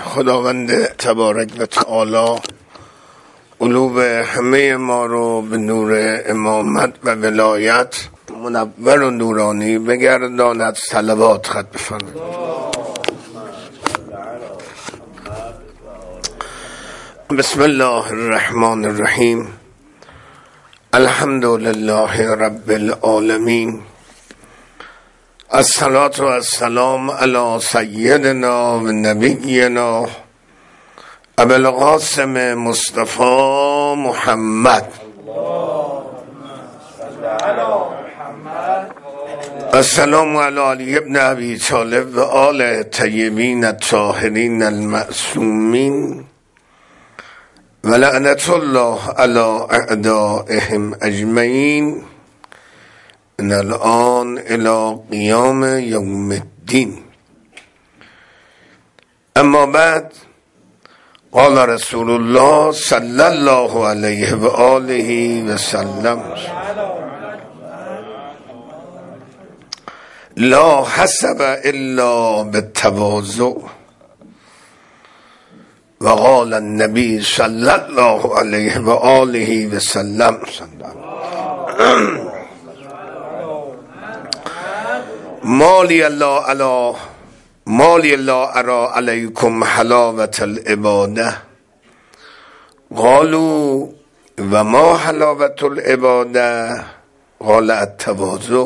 خداوند تبارک و تعالی قلوب همه ما رو به نور امامت و ولایت منور و نورانی بگرداند. صلوات خط بفرمایید. بسم الله الرحمن الرحیم. الحمد لله رب العالمین. الصلاة و السلام علی سیدنا و نبینا ابو القاسم مصطفی محمد. السلام علی علی ابن ابی طالب و آل طیبین الطاهرین المعصومین و لعنت الله علی اعدائهم اجمعین من الان الى قیام یوم الدین. اما بعد، قال رسول الله صلی الله علیه و آله و سلم: لا حسب الا بالتواضع. و قال النبی صلی الله علیه و آله و سلم: مالی الله ارا علیکم حلاوت العباده. قالوا و ما حلاوت العباده؟ قال التواضع.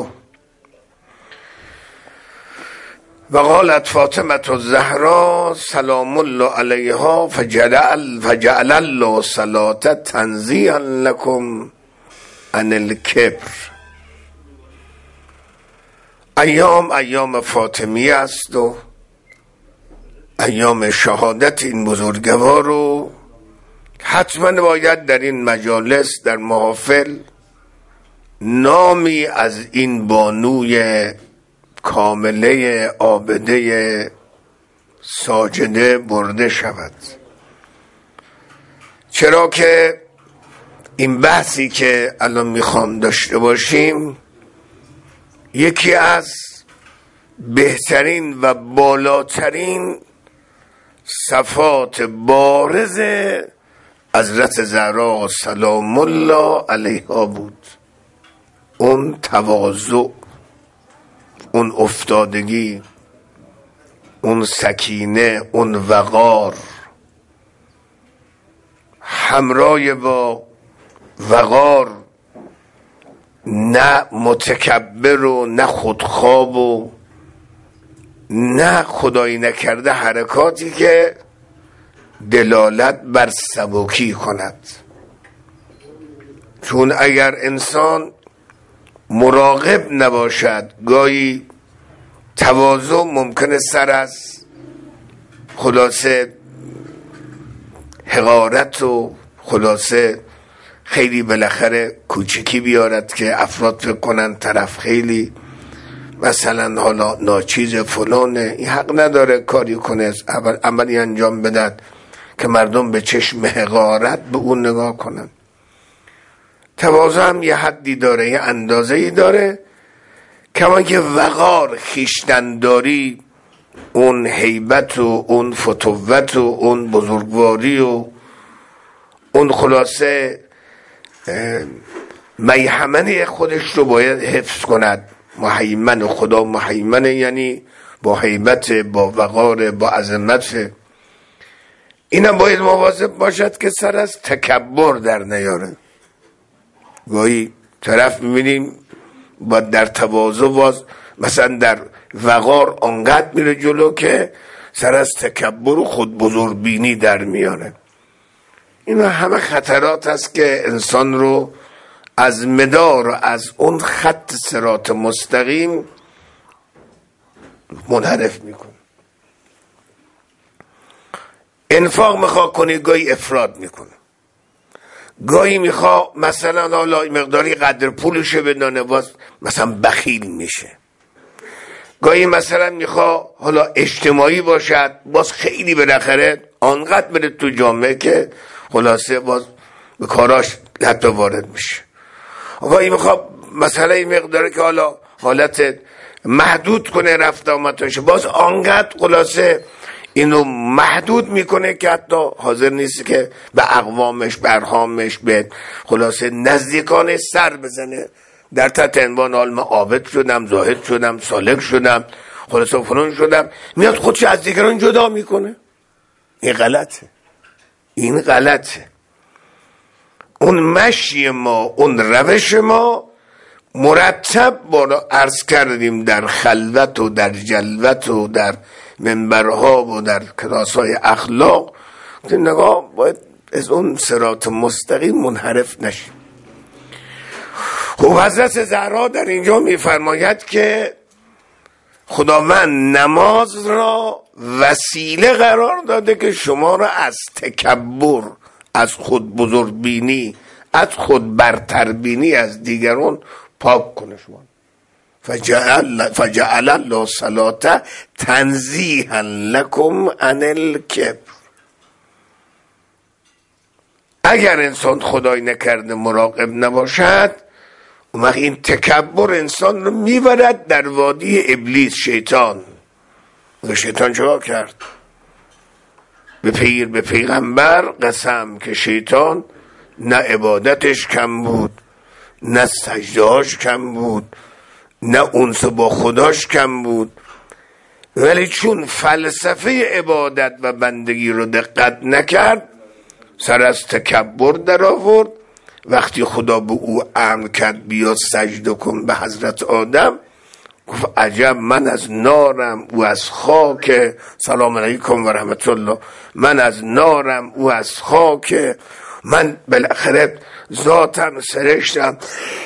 و قالت فاطمه الزهرا سلام الله علیها فجعل الله صلاة تنزیها لكم عن الکبر. ایام فاطمی است و ایام شهادت این بزرگوار رو حتما باید در این مجالس، در محافل، نامی از این بانوی کامله عابده ساجده برده شود. چرا که این بحثی که الان میخوام داشته باشیم یکی از بهترین و بالاترین صفات بارز حضرت زهرا سلام الله علیها بود. اون تواضع، اون افتادگی، اون سکینه، اون وقار، همراه با وقار نه متکبر و نه خودخواه و نه خدایی نکرده حرکاتی که دلالت بر سبکی کند. چون اگر انسان مراقب نباشد، گاهی تواضع ممکنه سر از خلاصه حقارت و خلاصه خیلی بالاخره کوچکی بیارد که افراد فکر کنن طرف خیلی مثلا حالا ناچیز فلانه، این حق نداره کاری کنه، عملی انجام بدد که مردم به چشم حقارت به اون نگاه کنن. تواضع هم یه حدی داره، یه اندازه‌ای داره. کما که وقار، خویشتن‌داری، اون هیبت و اون فتوت و اون بزرگواری و اون خلاصه میهمنه خودش رو باید حفظ کند. محیمن، خدا محیمنه، یعنی با هیبت، با وقار، با عظمت. اینم باید مواظب باشد که سر از تکبر در نیاره. گاهی طرف میبینیم با در تواضع باز مثلا در وقار آنقدر میره جلو که سر از تکبر و خود بزرگبینی در میاره. این همه خطرات است که انسان رو از مدار و از اون خط صراط مستقیم منحرف میکنه. انفاق میخواه کنی، گاهی افراد میکنه. گاهی میخواه مثلا حالا مقداری قدر پولشه بدانه، باز مثلا بخیل میشه. گاهی مثلا میخواه حالا اجتماعی باشد، باز خیلی بالاخره آنقدر بره تو جامعه که خلاصه باز به کاراش حتی وارد میشه. گاهی میخواه مثلا این مقداری که حالا حالت محدود کنه رفت آمدش، باز آنقدر خلاصه اینو محدود میکنه که حتی حاضر نیست که به اقوامش، به ارحامش، به خلاصه نزدیکان سر بزنه. در تحت عنوان حال من عابد شدم، زاهد شدم، سالک شدم، خلاصه فلان شدم، میاد خودش از دیگران جدا میکنه. این غلطه، این غلطه. اون مشی ما، اون روش ما مرتب بالا عرض کردیم در خلوت و در جلوت و در منبرها و در کلاس‌های اخلاق، که نگاه باید از اون صراط مستقیم منحرف نشیم. خب حضرت زهرا در اینجا میفرماید که خداوند نماز را وسیله قرار داده که شما را از تکبر، از خود بزرگبینی، از خود برتربینی از دیگران پاک کنه. شما فجعل الله صلاة تنزیها لکم عن الکبر. اگر انسان خدای نکرده مراقب نباشد، اون وقت این تکبر انسان رو میبرد در وادی ابلیس، شیطان. و شیطان چرا کرد؟ به پیغمبر قسم که شیطان نه عبادتش کم بود، نه سجدهاش کم بود، نه انس با خداش کم بود، ولی چون فلسفه عبادت و بندگی رو دقت نکرد، سر از تکبر در آورد. وقتی خدا به او امر کرد بیا سجده کن به حضرت آدم، گفت عجب، من از نارم او از خاک، سلام علیکم و رحمت الله، من از نارم او از خاک، من بالاخره ذاتم سرشتم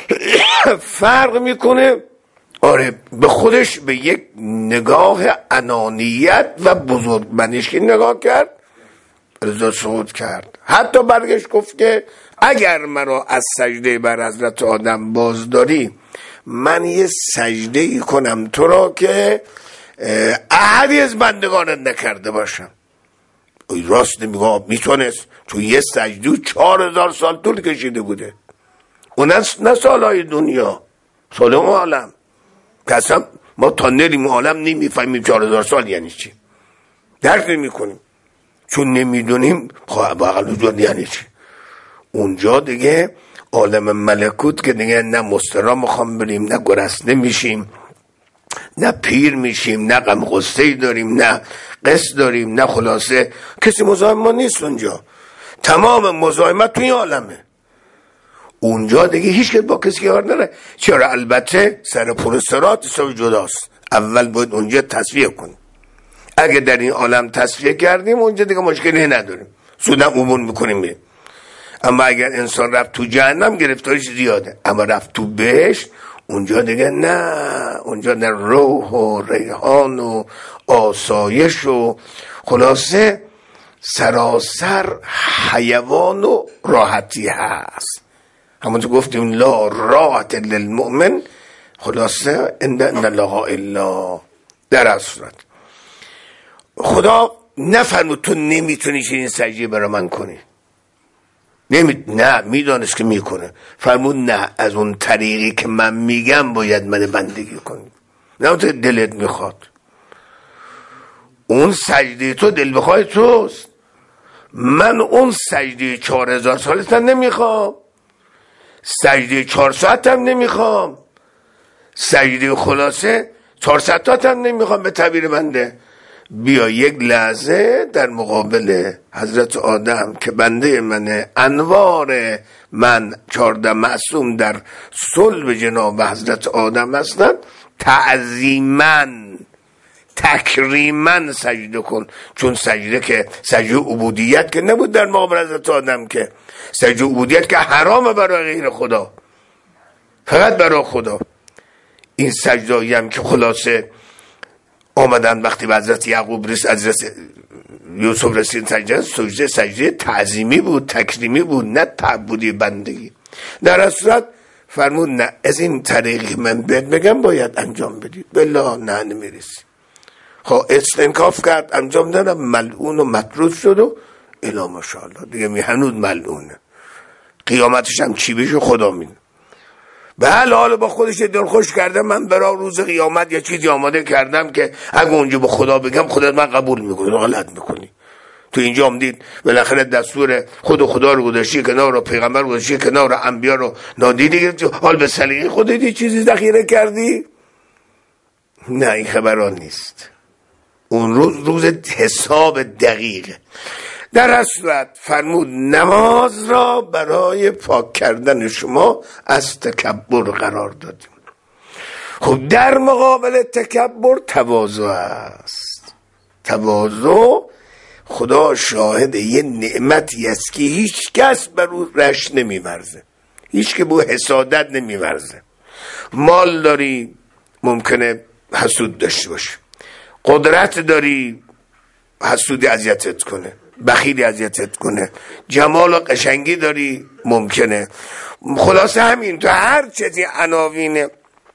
فرق میکنه. آره، به خودش به یک نگاه انانیت و بزرگمنشی نگاه کرد، رضا صعود کرد. حتی برگشت گفت که اگر مرا از سجده بر حضرت آدم باز داری، من یه سجده ای کنم تو را که احدی از بندگانت نکرده باشم. راست نمیگه، میتونست، چون یه سجده 4000 سال طول کشیده بوده. اون نه سالهای دنیا، سال اون عالم. قسم ما تا نریم عالم نمیفهمیم 4000 سال یعنی چی، درک نمی کنیم، چون نمیدونیم باقل یعنی چی. اونجا دیگه عالم ملکوت که دیگه نه مسترا میخوام بریم، نه گرسنه میشیم، نه پیر میشیم، نه غم غصه داریم، نه قصد داریم، نه خلاصه کسی مزاحم ما نیست. اونجا تمام مزاحمت توی عالمه. اونجا دیگه هیچ که با کسی کار نداره. چرا؟ البته سر پروسترات حساب جداست. اول باید اونجا تصفیه کنیم. اگه در این عالم تصفیه کردیم اونجا دیگه مشکلی نداریم، سودن عمون میکنیم بریم. اما اگر انسان رفت تو جهنم گرفتاریش زیاده، اما رفت تو بهشت اونجا دیگه نه، اونجا در روح و ریحان و آسایش و خلاصه سراسر حیوان و راحتی هست. همونطور گفتیم لا راحت للمؤمن، خلاصه ان لقاء الله. در اصلت خدا نفرمود تو نمیتونی این سجده برای من کنی، نه، میدانست که میکنه. فرمود نه، از اون طریقی که من میگم باید من بندگی کنی، نه اون دلت میخواد. اون سجده تو دل بخواه توست. من اون سجده 4000 سالتن نمیخوام، سجده 4 ساعتم نمیخوام، سجده خلاصه 400 تاتم نمیخوام. به تعبیر بنده بیا یک لحظه در مقابل حضرت آدم که بنده منه، انوار من 14 معصوم در صلب جناب حضرت آدم هستن، تعظیماً تکریماً سجده کن. چون سجده که سجده عبودیت که نبود در مقابل حضرت آدم، که سجده عبودیت که حرامه برای غیر خدا، فقط برای خدا. این سجده‌ای هم که خلاصه آمدن وقتی به حضرت یعقوب رسید، حضرت یوسف رسید سجده تعظیمی بود، تکریمی بود، نه تعبدی بندگی. در اصل فرمود نه، از این طریقی من بهت بگم باید انجام بدی، بالله نه نمیرسی. خب استنکاف کرد، انجام دادم، ملعون و مطرود شد و الا ماشاءالله دیگه هنوز ملعونه. قیامتش هم چی بشه خدا میدونه. به حال با خودش دلخوش کرده من برای روز قیامت یه چیزی آماده کردم که اگه اونجا به خدا بگم خودت من قبول میکنی. غلط میکنی. تو اینجا هم دید بالاخره دستور خدا رو گذاشتی کنار و پیغمبر رو گذاشتی کنار و انبیا رو نادیده گرفتی، حال به سلیقه خودت یه چیزی ذخیره کردی. نه این خبران نیست. اون روز حساب دقیقه. در هر صورت فرمود نماز را برای پاک کردن شما از تکبر قرار دادیم. خب در مقابل تکبر تواضع است. تواضع خدا شاهد یه نعمتی است که هیچ کس بر او رشک نمی‌ورزه، هیچ که به حسادت نمی‌ورزه. مال داری ممکنه حسود داشته باشه، قدرت داری حسودی اذیتت کنه، بخیلی اذیتت کنه، جمال و قشنگی داری ممکنه. خلاصه همین تو هر چیزی عناوین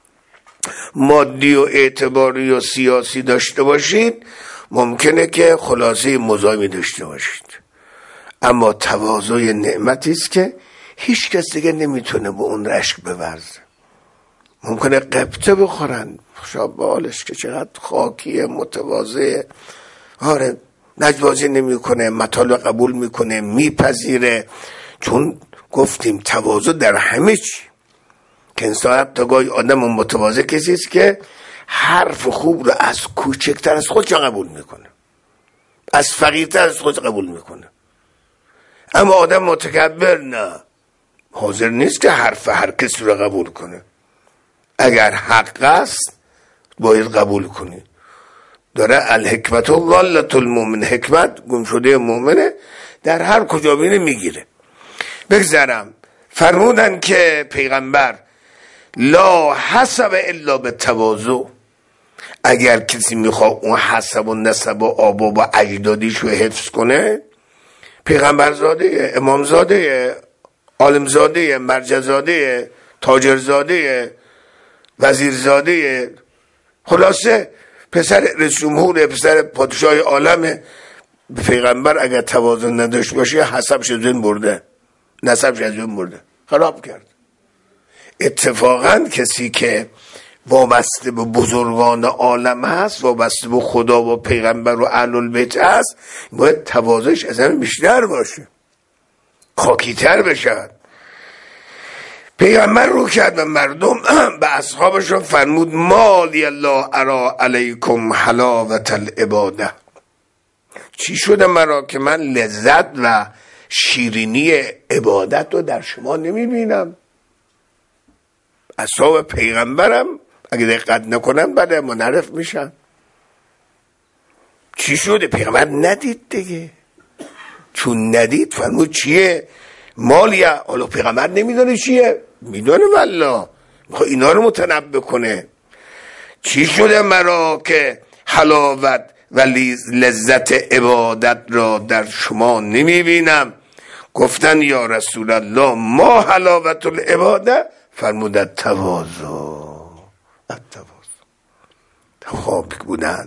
مادی و اعتباری و سیاسی داشته باشید ممکنه که خلاصه مزاحمی داشته باشید، اما تواضع نعمتی است که هیچ کس دیگه نمیتونه به اون رشک بورزه. ممکنه قبطه بخورن شابالش که چقدر خاکیه، متواضعه، آره نجوازی نمیکنه، مطالب قبول میکنه، میپذیره. چون گفتیم تواضع در همه چی، که انسان حتی گاهی آدم متواضع کسی است که حرف خوب رو از کوچکتر از خودش قبول میکنه، از فقیرتر از خودش قبول میکنه. اما آدم متکبر نه، حاضر نیست که حرف هر کسی رو قبول کنه. اگر حق است باید قبول کنی. داره الحکمت و ضالت المؤمن، حکمت گم شده مؤمنه، در هر کجا بینه میگیره. بگذرم فرمودن که پیغمبر لا حسب الا به تواضع. اگر کسی میخواد اون حسب و نسب و آبا و اجدادیش رو حفظ کنه، پیغمبرزاده، امامزاده، عالمزاده، مرجزاده، تاجرزاده، وزیرزاده، خلاصه پسر رئیس جمهور، پسر پادشاه عالم، پیغمبر اگر تواضع نداشت باشه حسبش از بین برده، نسبش از بین برده، خراب کرد. اتفاقا کسی که وابسته به بزرگان عالم هست، وابسته به خدا و پیغمبر و اهل البیت هست، باید تواضعش از همه بیشتر باشه، خاکیتر بشه. پیغمبر رو کرد به مردم، به اصحابشون فرمود مالی الله ارا علیکم حلاوت العباده. چی شده مرا که من لذت و شیرینی عبادت رو در شما نمیبینم؟ اصحاب پیغمبرم اگه دقت نکنن بعد منحرف میشن. چی شده؟ پیغمبر ندید دیگه، چون ندید فرمود چیه؟ مالیه. حالا پیغمبر نمیدونه چیه؟ میدونه والله، میخواد اینا رو متنبه کنه. چی شده مرا که حلاوت و لذت عبادت را در شما نمیبینم؟ گفتن یا رسول الله ما حلاوت العباده؟ فرمود التواضع. خواب بودن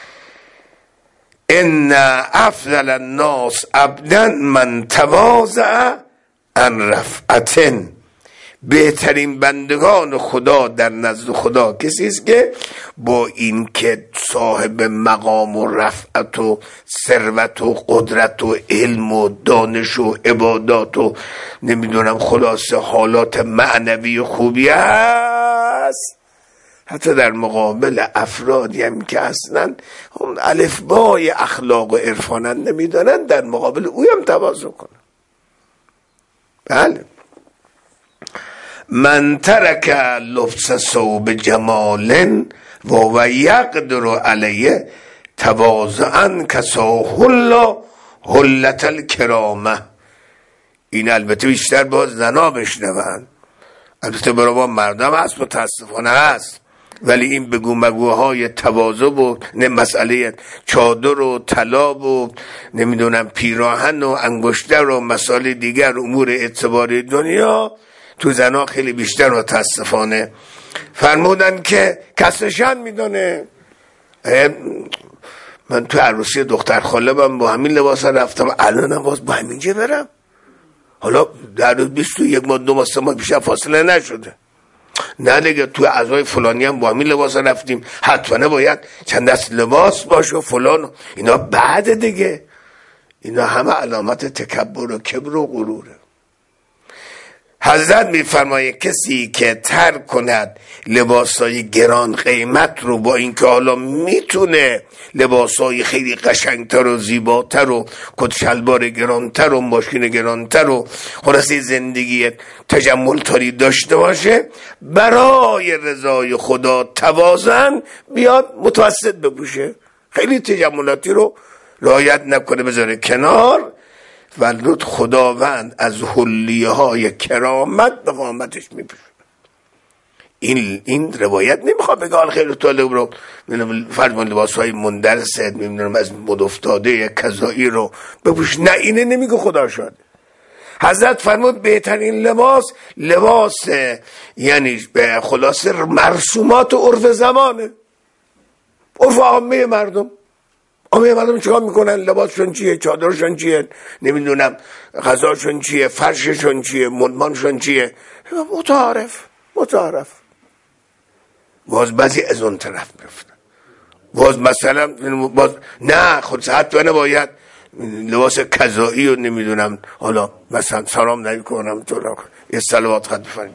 ان افضل الناس عبدا من تواضع عن رفعة. بهترین بندگان خدا در نزد خدا کسی است که با این که صاحب مقام و رفعت و ثروت و قدرت و علم و دانش و عبادات و نمیدونم خلاصه حالات معنوی خوبی است، حتی در مقابل افرادی هم که اصلا اون الفبای اخلاق و عرفانن نمیدانن، در مقابل اوی هم تواضع کنن. بله. من ترک لبس ثوب جمال و یقدر علیه تواضعا کساه الله حلت الکرامه. این البته بیشتر با زنا بشنون، البته برای ما مردم هست متاسفانه هست، ولی این بگو مگوهای تواضع و مسئله چادر و طلا و نمیدونم پیراهن و انگشتر و مسائل دیگر امور اعتباری دنیا تو زنا خیلی بیشتر متاسفانه. فرمودن که کسشن میدونه. من تو عروسی دختر خاله‌ام با همین لباس رفتم، الانم باز با همینجا برم. حالا در 21 ماه 2 ماه 3 ماه بیشتر فاصله نشده. نه دیگه توی اعضای فلانی هم با همین لباس رفتیم، حتما باید چند دست لباس باشه و فلان. اینا بعد دیگه، اینا همه علامت تکبر و کبر و غروره. حضرت میفرمایه کسی که ترک کند لباسای گران قیمت رو، با اینکه حالا میتونه لباسای خیلی قشنگتر و زیباتر و کت شلوار گرانتر و ماشین گرانتر و خلاصه زندگی تجمل تاری داشته باشه، برای رضای خدا تواضعاً بیاد متوسط بپوشه، خیلی تجملاتی رو رعایت نکنه، بذاره کنار. ولود خداوند از حلیه های کرامت به قامتش میپوشه. این روایت نمیخواد بگه خیلی طالب رو فرمان لباس های مندرست میدونم از مد افتاده کذایی رو بپوش، نه اینه نمیگه خدا شد. حضرت فرمود بهترین لباس یعنی خلاصه مرسومات و عرف زمانه، عرف عامه مردم. مردم چیکار میکنن؟ لباسشون چیه، چادرشون چیه، نمیدونم غذاشون چیه، فرششون چیه، مدمانشون چیه، متعارف. باز بعضی از اون طرف میرفتن، باز مثلا نه خود حتی نباید لباس کذایی و نمیدونم حالا مثلا سلام نمیکنم تو یه صلوات خط بفرمایید.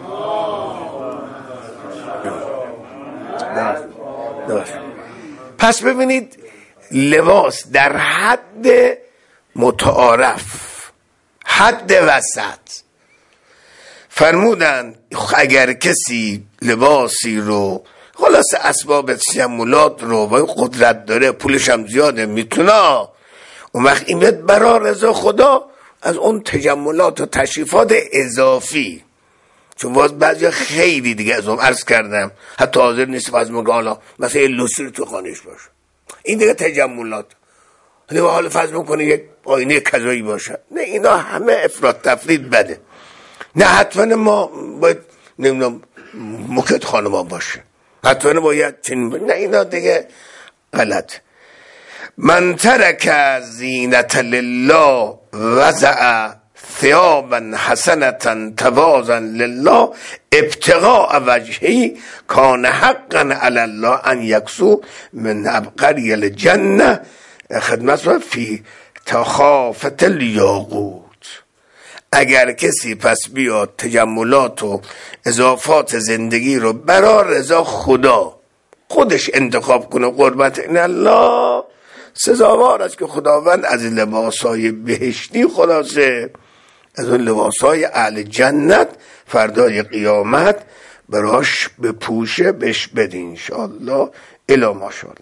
پس ببینید لباس در حد متعارف، حد وسط. فرمودن اگر کسی لباسی رو خلاص اسباب تجملات رو و قدرت داره، پولش هم زیاده، میتونه اون وقت این برای رضا خدا از اون تجملات و تشریفات اضافی، چون باز بعضی خیلی دیگه از اون عرض کردم حتی حاضر نیست از مگالا مثلا یه لوسری تو خانهش باشه، این دیگه تجملات. حالا فرض میکنه یک آینه کذایی باشه، نه اینا همه افراط تفرید بده. نه حتما ما باید نمیدونم موکت خانما باشه، حتما باید چنین باشه، نه اینا دیگه غلط. من ترک زینت لله وضع ثیابا حسنة تواضعا لله ابتغاء وجهه کان حقا علی الله ان یکسو من عبقری الجنه خدمت فی تخافت الیاقوت. اگر کسی پس بیاد تجملات و اضافات زندگی رو برای رضا خدا خودش انتخاب کنه، قربت این الله سزاوار است که خداوند از لباسای بهشتی خلاصه از اون لباسای اهل جنت فردای قیامت براش بپوشه، بهش بده انشاءالله الا ماشاءالله.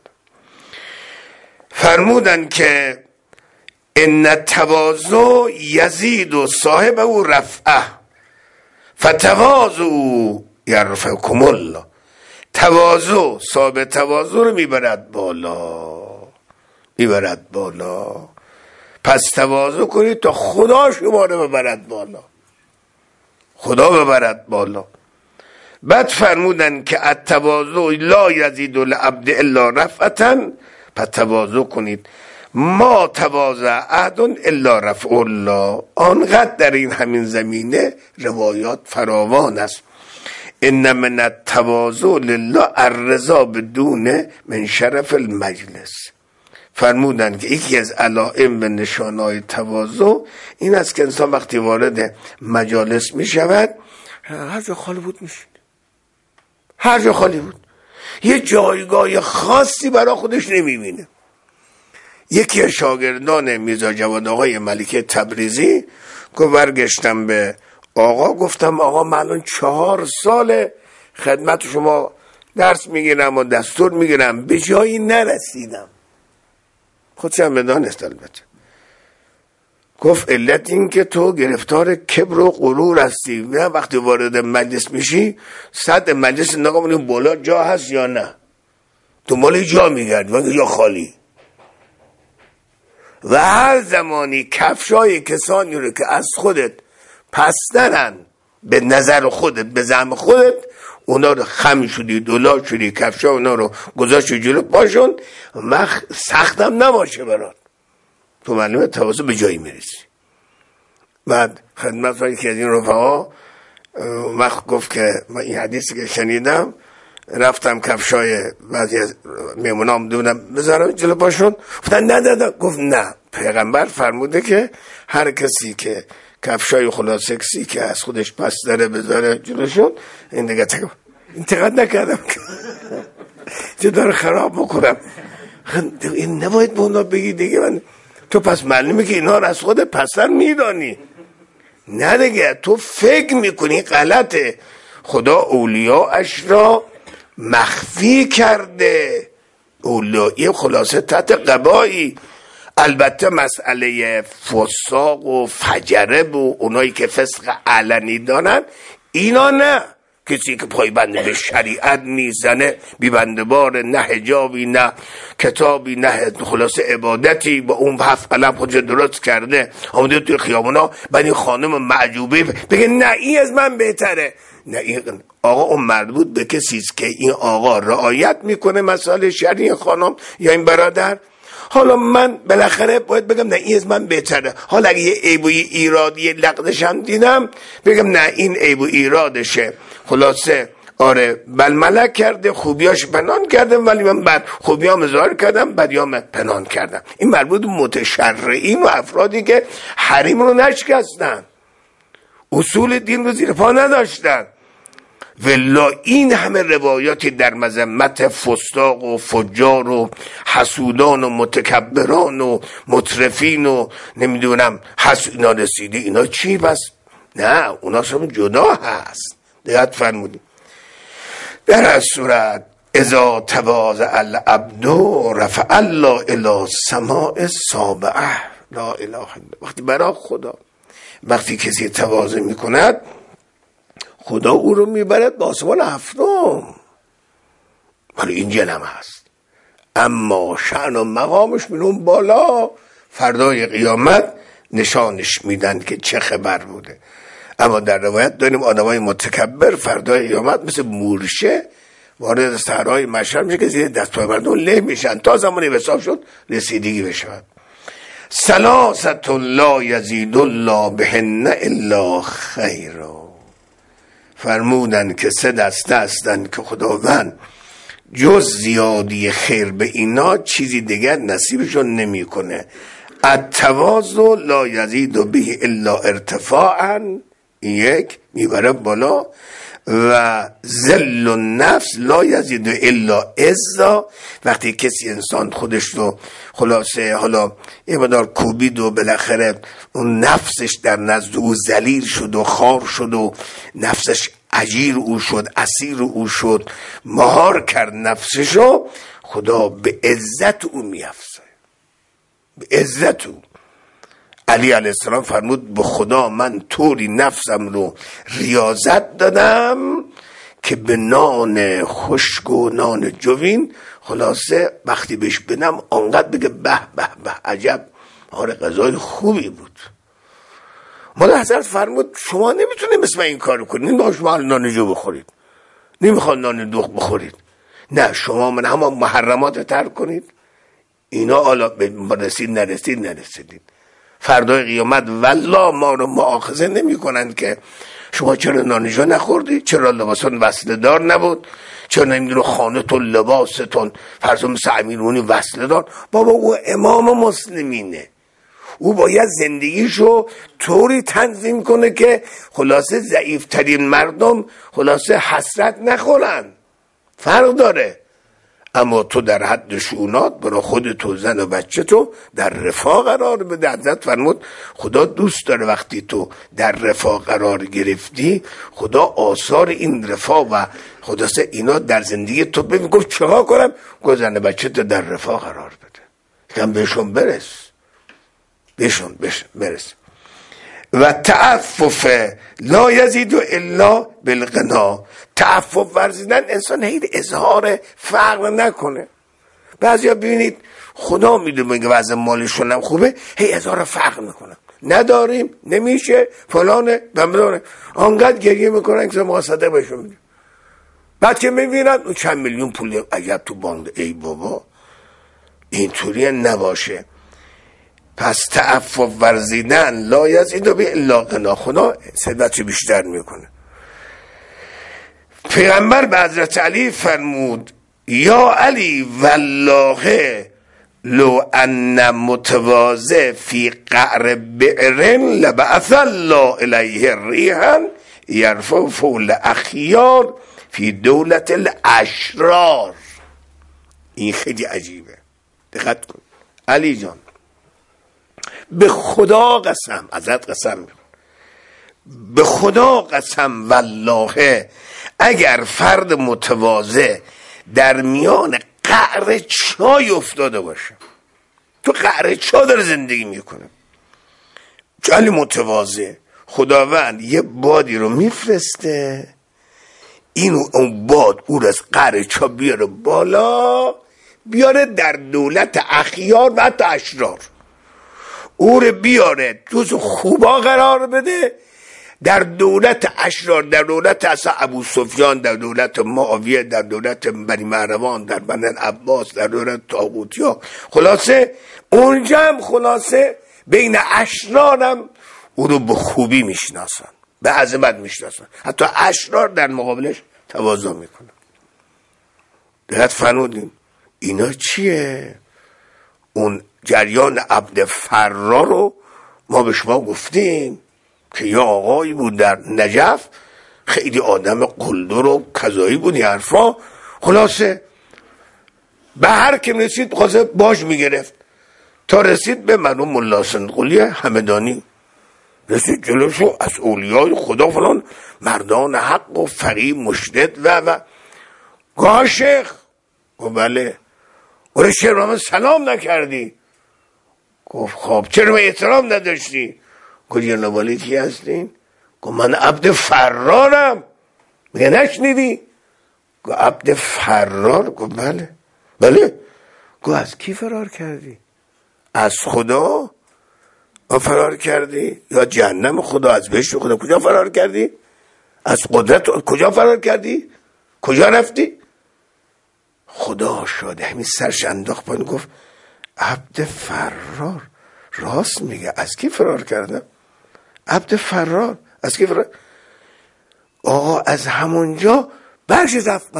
فرمودن که ان التواضع یزید و صاحب او رفعه فتواضعوا یرفعکم الله. تواضع صاحب تواضع رو میبرد بالا. پس تواضع کنید تا خدا شما رو ببرد بالا. بعد فرمودن که التواضع لا یزید للعبد الا رفعة، پس تواضع کنید ما تواضع احد الا رفع الله. آنقدر در این همین زمینه روایات فراوان است. ان من التواضع لله الرضا بدون من شرف المجلس. فرمودن که یکی از علائم و نشانهای تواضع این است که انسان وقتی وارد مجالس می شود هر جا خالی بود میشید، هر جا خالی بود، یه جایگاه خاصی برای خودش نمیبینه. یکی از شاگردان میرزا جواد آقای ملک تبریزی گفت برگشتم به آقا، گفتم آقا من الان 4 سال خدمت شما درس میگیرم و دستور میگیرم، به جایی نرسیدم. خودشم بدانست البته. گفت علت این که تو گرفتار کبر و غرور هستی، نه وقتی وارد مجلس میشی صد مجلس نگاه کنی بالا جا هست یا نه، تو مال جا میگردی یا خالی. و هر زمانی کفشای کسانی رو که از خودت پسترن به نظر خودت، به زعم خودت، اونا رو خم شدی، دلار شدی، کفشا اونا رو گذاشتی جلو پاشون، سختم نباشه برات، تو معلومه تواضع به جایی میرسی. بعد خدمت را یکی از این رفقا وقت گفت که من این حدیثی که شنیدم رفتم کفشای بعضی از میمونام دونم بذارم جلو پاشون، گفتن نه گفت نه، پیغمبر فرموده که هر کسی که کفشای خلاصکسی که از خودش پس داره بذاره جلوشون، این دیگه انتقاد نکردم که داره خراب بکنم. این نباید به اونا بگی دیگه، من تو پس معلومه که اینا رو از خود پسر میدانی، نه دیگه تو فکر میکنی غلطه. خدا اولیاءش را مخفی کرده، اولیاء خلاصه تحت قبایی. البته مسئله فساق و فجره و اونایی که فسق علنی دارن اینا نه، کسی که پایبند به شریعت میزنه، بیبندبار، نه حجابی نه کتابی نه خلاصه عبادتی، با اون 7 قلم خودش درست کرده آمده توی خیابونا، بعد این خانم معجوبه بگه نه این از من بهتره. نه، این آقا اون مربوط به کسی است که این آقا رعایت میکنه مسائل شرعی خانم یا این برادر. حالا من بالاخره باید بگم نه این از من بهتره. حالا اگه یه عیب و ایرادی لقدش هم دیدم بگم نه این عیب و ایرادشه، خلاصه آره بلملک کرده، خوبیاش پنهان کردم، ولی من بعد خوبیام اظهار کردم، بدیام پنهان کردم. این مربوط متشرعین و افرادی که حریم رو نشکستن، اصول دین رو زیر پا نداشتن. ولا این همه روایاتی در مذمت فساق و فجار و حسودان و متکبران و مترفین و نمیدونم اینا رسیده، اینا چی بس؟ نه، اونا شما جدا هست. دقت فرمودید. در از صورت اذا تواضع العبد رفع الله الی السماء سابعه. لا اله الا الله. وقتی برای خدا، وقتی کسی تواضع میکند خدا او رو میبرد به آسمان 7. ولی این جنم هست، اما شأن و مقامش میرون بالا، فردای قیامت نشانش میدن که چه خبر بوده. اما در روایت داریم آدمای متکبر فردای قیامت مثل مورچه وارد صحرای مشهر میشه که زیر دست پای مردم له میشن تا زمانی حساب شد رسیدگی بشود. ثلاثة لا یزید الله بهن الا خیرا. فرمودن که 3 دسته هستن که خداوند جز زیادی خیر به اینا چیزی دیگر نصیبشون نمیکنه. التواضع لا یزید به الا ارتفاعا، یک میبره بالا، و ذل النفس لا یزید الا عزا. وقتی کسی انسان خودش رو خلاصه حالا یه مقدار کوبید و بالاخره اون نفسش در نزد او ذلیل شد و خار شد و نفسش اجیر او شد، اسیر او شد، مهار کرد نفسشو، خدا به عزت او میافزه، به عزت او. علی علیه السلام فرمود به خدا من طوری نفسم رو ریاضت دادم که به نان خشک و نان جوین خلاصه وقتی بهش بدم آنقدر بگه به به به عجب، آره غذای خوبی بود. مولا حضرت فرمود شما نمیتونید مثل این کارو کنید، نمیخواد شما نان جو بخورید، نمیخواد نان دوغ بخورید، نه شما من همه محرمات ترک کنید. اینا حالا نرسیدید فردای قیامت والله ما رو مؤاخذه نمی کنن که شما چرا نانجا نخوردی، چرا لباسون وصله دار نبود، چرا نمیدونو خانتون لباستون فرض مثل امیرونی وصله دار. بابا او امام مسلمینه، او باید زندگیشو طوری تنظیم کنه که خلاصه ضعیفترین مردم خلاصه حسرت نخورن، فرق داره. اما تو در حد شؤونات برای خودتو زن و بچه تو در رفاه قرار بده. حضرت فرمود خدا دوست داره وقتی تو در رفاه قرار گرفتی خدا آثار این رفاه و خلاصه اینا در زندگی تو ببین. گفت چه کنم؟ گفت زن و بچه تو در رفاه قرار بده، کم بهشون برس. و تعفف لا یزید الا بالغنا. تعفف ورزیدن انسان هیچ اظهار فقر نکنه. بعضیا ببینید خدا میدونه میگه وضع مالشون هم خوبه هی اظهار فقر میکنن، نداریم نمیشه فلانه بمداره، آنقدر گریه میکنن که مقاصده بهشون میده. بعد که میبینن اون چند میلیون پول عجب تو بانک، ای بابا اینطوری نباشه. پس تعفف ورزیدن لا یزید به الا غنا، خدا ثروت بیشتر میکنه. پیغمبر به حضرت علی فرمود یا علی والله لو ان متواضع فی قعر بئر لبعث الله الیه ریحا یرفع فوق اخیار فی دولت الاشرار. این خیلی عجیبه، دقت کن. علی جان به خدا قسم، ازت قسم میخوام، به خدا قسم والله اگر فرد متواضع در میان قعر چای افتاده باشه، تو قعر چای داره زندگی میکنه، خیلی متواضع، خداوند یه بادی رو میفرسته، اون باد او رو از قعر چای بیاره بالا، بیاره در دولت اخیار و حتی اشرار، او رو بیاره جز خوبا قرار بده، در دولت اشرار، در دولت اصلا ابو سفیان، در دولت معاویه، در دولت بنی مهروان، در بنی عباس، در دولت طاغوتیا، خلاصه اونجا هم خلاصه بین اشرارم او رو به خوبی میشناسن، به عظمت میشناسن، حتی اشرار در مقابلش تواضع میکنن. دقت فرمودین اینا چیه؟ اون جریان عبد فرار رو ما به شما گفتیم که یه آقایی بود در نجف، خیلی آدم قلدر و کذایی بود، یه حرفا، خلاصه به هر که رسید خلاصه باش میگرفت تا رسید به مرحوم ملا صندقلی همدانی، رسید جلوشو از اولیای خدا فلان مردان حق و فقیه مشدد و گاه شیخ گفت بله. گفت چرا من سلام نکردی؟ گفت خب چرا من احترام نداشتی؟ گفت جناب عالی کی هستین؟ گفت من عبد فرارم. میگه نشنیدی؟ گفت عبد فرار؟ گفت بله. بله. گفت از کی فرار کردی؟ از خدا فرار کردی؟ یا جهنم خدا، از بهشت خدا کجا فرار کردی؟ از قدرت کجا فرار کردی؟ کجا رفتی؟ خدا شده همین سرش انداخت پایین، گفت عبد فرار، راست میگه، از کی فرار کردم؟ عبد فرار، از کی فرار؟ آقا از همونجا برش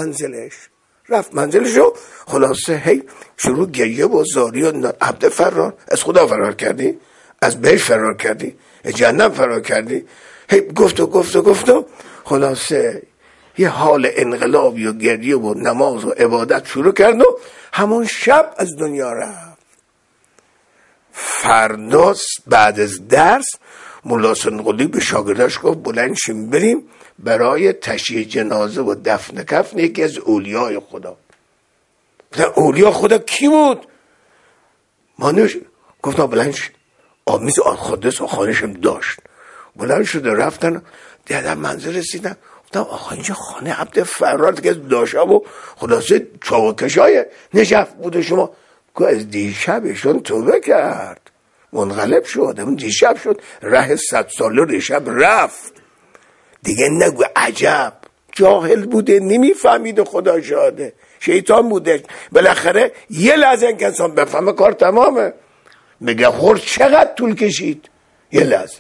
رفت منزلشو خلاصه هی شروع گریه و زاری و عبد فرار، از خدا فرار کردی؟ از بهش فرار کردی؟ از جهنم فرار کردی؟ هی گفت و خلاصه یه حال انقلابی و گریه و نماز و عبادت شروع کرد و همون شب از دنیا رفت. فرداست بعد از درس ملا صندقلی به شاگرداش گفت بلند شیم بریم برای تشییع جنازه و دفن کفن یکی از اولیای خدا. اولیای خدا کی بود؟ مانوش گفتم بلند شیم، آمیز آخادس و خانشم داشت، بلند شده رفتن، دیدن منزل رسیدن، گفتم آخه اینجا خانه عبد فرار که داشتم و خلاصه چاوکشای نجف بوده شما. که از دیشبشون توبه کرد، منقلب شد، همون دیشب شد، ره 100 ساله دیشب رفت دیگه. نگو عجب، جاهل بوده نمیفهمید، خدا شاده شیطان بوده، بالاخره یه لحظه که انسان بفهمه کار تمامه. میگه خور چقدر طول کشید، یه لحظه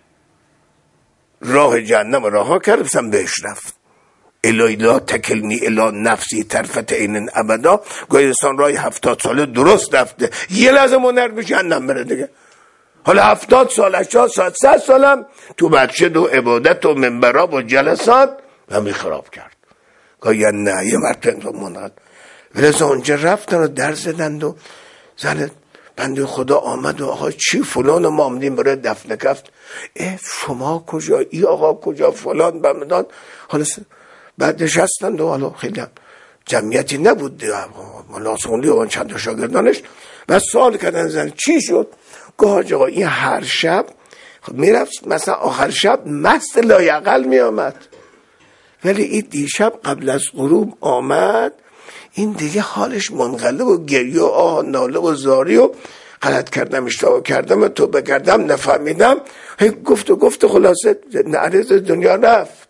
راه جهنم راه کرد بسن بهش رفت. الهی لا تکلنی الی نفسی طرفت عین ابدا. گاهی انسان راه 70 ساله درست رفته، یه لحظه منر به جهنم بره دیگه. حالا 70 سال 80 سال 100 سالم تو مسجد و عبادت و منبرا و جلسات همین خراب کرد. گاهی نه یه مرتبه منقل ولذا اونجا رفتن و در زدند و زن بنده خدا آمد و آقا چی فلان ما آمدیم برای دفن کفن. شما کجا؟ ای آقا کجا؟ فلان بمدان. حالا بعد نشستند و حالا خیلی هم جمعیتی نبود، ملا صندقلی و چند شاگردانش، بعد سوال کردن زن چی شد؟ گفت آقا این هر شب میرفت مثلا آخر شب مست لایقل میامد، ولی این دیشب قبل از غروب آمد، این دیگه حالش منقلب و گریه و آه ناله و زاری و غلط کردم اشتباه کردم تو بگردم نفهمیدم، هی گفت خلاصه نعرض دنیا رفت.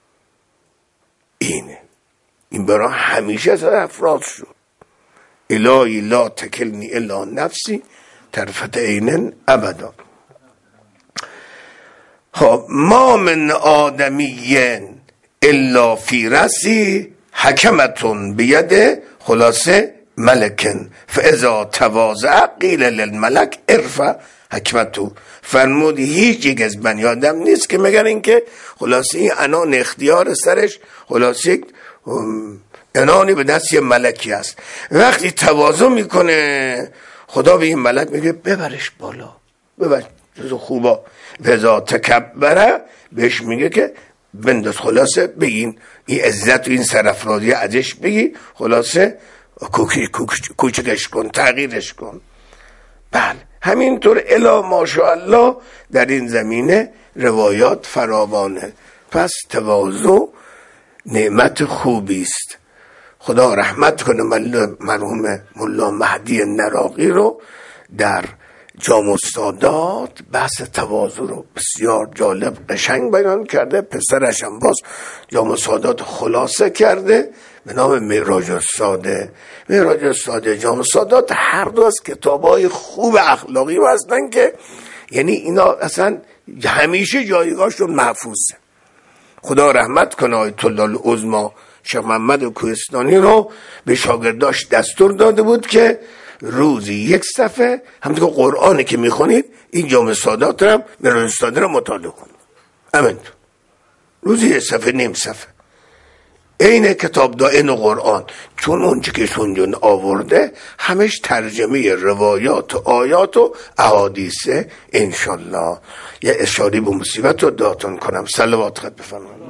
این برای همیشه از افراد شد. الهی لا تکلنی الا نفسی طرفت عین ابدا. خب ما من آدمیین الا فی رسی حکمتون بید خلاصه ملکن فاذا تواضع قیل للملک ارفع حکمتو. فرمود هیچ یک از بنی آدم نیست که مگر اینکه خلاصه این انان اختیار سرش خلاصه انانی به دست یه ملکی است. وقتی تواضع میکنه خدا به این ملک میگه ببرش بالا، ببر جزو خوبا. فاذا تکبره بهش میگه که بنداز، خلاصه بگین این عزت و این سرافرازی ازش بگی، خلاصه کوچکش کن، تغییرش کن. بله همینطور الا ماشاءالله در این زمینه روایات فراوانه. پس تواضع نعمت خوبی است. خدا رحمت کنه مرحوم ملا مهدی نراقی رو در جام السادات بحث تواضع رو بسیار جالب قشنگ بیان کرده. پسرش هم باز جام السادات خلاصه کرده به نام معراج الساده. معراج الساده، جام السادات، هر دو از کتابای خوب اخلاقی هستن که یعنی اینا اصلا همیشه جایگاهشون محفوظه. خدا رحمت کنه آیت الله العظمی شیخ محمد کوهستانی رو به شاگرداش دستور داده بود که روزی یک صفحه همونطور که قرآنی که میخونید این جام سادات رو هم معراج الساده رو مطالعه کنید. همینطور روزی یک صفحه، نیم صفحه، این کتاب دائن قرآن، چون اونچه که شونجون آورده همش ترجمه روایات و آیات و احادیثه. انشالله یه اشاره به مصیبت رو داتون کنم. صلوات خط بفرمایید.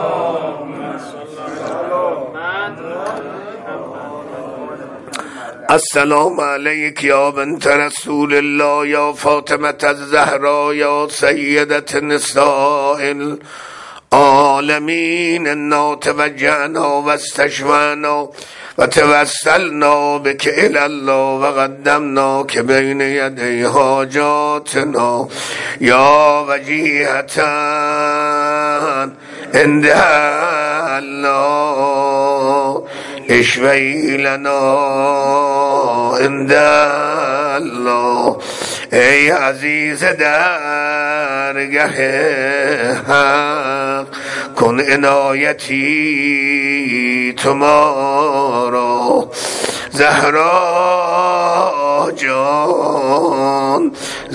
السلام علیک یا بنت رسول الله یا فاطمه الزهرا یا سیدت نساء العالمین. انا توجهنا و استشفعنا و توسلنا بک الی الله و قدمنا که بین یدی حاجاتنا یا وجیهتا عند الله اشفعی لنا عند الله. ای عزیز درگه حق کن عنایتی تمارا. زهرا جان،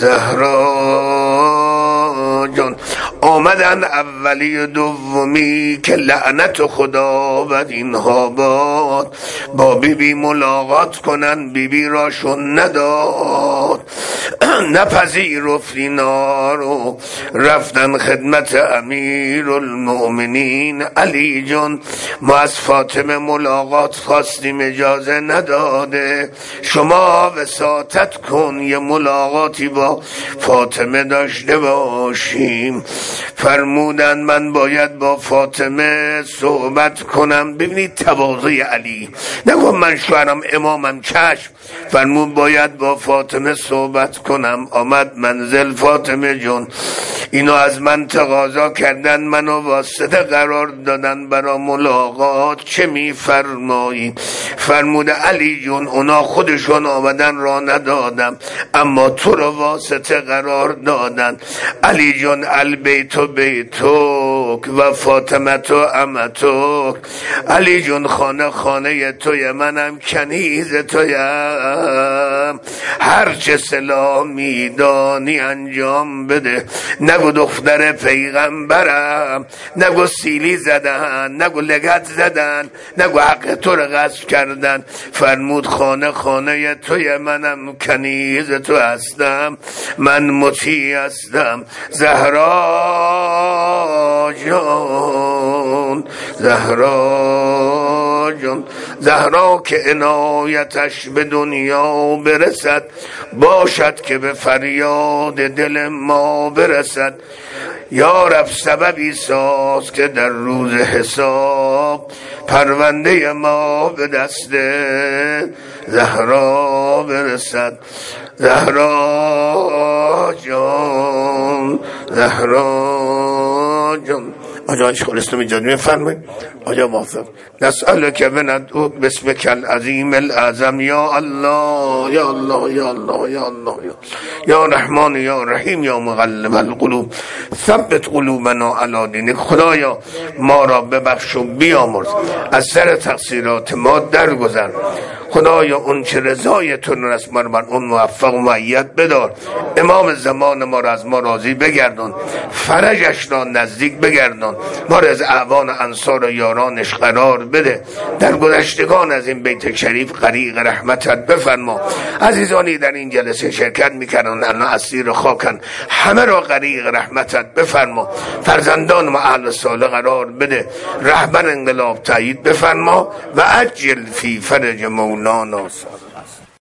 زهرا جان، آمدن اولی و دومی که لعنت خدا بر اینها باد، با بیبی ملاقات کنن، بیبی راشون نداد، نپذیرفت اینا رو، رفتن خدمت امیر المؤمنین. علی جان ما از فاطمه ملاقات خواستیم اجازه نداده، شما وساطت کن یه ملاقاتی با فاطمه داشته باشیم. فرمودن من باید با فاطمه صحبت کنم. ببینید تواضع علی، نگو من شوهرم امامم، چشم. فرمود باید با فاطمه صحبت کنم. آمد منزل فاطمه جون، اینو از من تقاضا کردن، منو واسطه قرار دادن برا ملاقات، چه میفرمایی؟ فرمود علی جون اونا خودشون آمدن را ندادم، اما تو رو واسطه قرار دادن. علی جون البیت بیتوک و فاطمه تو امتوک. علی جون خانه خانه توی، منم کنیز تویم، هرچه سلا میدانی انجام بده. نگو دختر پیغمبرم، نگو سیلی زدن، نگو لگت زدن، نگو حق تو رو غصب کردن. فرمود خانه خانه توی، منم کنیز تو هستم، من مطیع هستم. زهرا جان، زهرا جان، زهرا که عنایتش به دنیا برسد، باشد که به فریاد دل ما برسد. یا رب سببی ساز که در روز حساب پرونده ما به دست زهرا برسد. زهرا جان، زهرا جان. آجا شیخ الاسلام ایجاد میفرمایید آجا موافق نسألک و ندعو باسمک العظیم الاعظم یا الله یا الله یا الله یا الله یا رحمان یا رحیم یا مقلب القلوب ثبت قلوبنا علی دینک. خدایا ما را ببخش و بیامرز، از سر تقصیرات ما درگذر. خدایا اون چه رضای تو است ما بر اون موفق و مؤید بدار. امام زمان ما را از ما راضی بگردان، فرجش را نزدیک بگردان، ما را از اعوان انصار و یارانش قرار بده. در گذشتگان از این بیت شریف غریق رحمتت بفرما. عزیزانی در این جلسه شرکت میکردن الان اسیر خاکن، همه را غریق رحمتت بفرما. فرزندان ما اهل صالح قرار بده. رهبر انقلاب تایید بفرما و عجل فی فرج مولانا.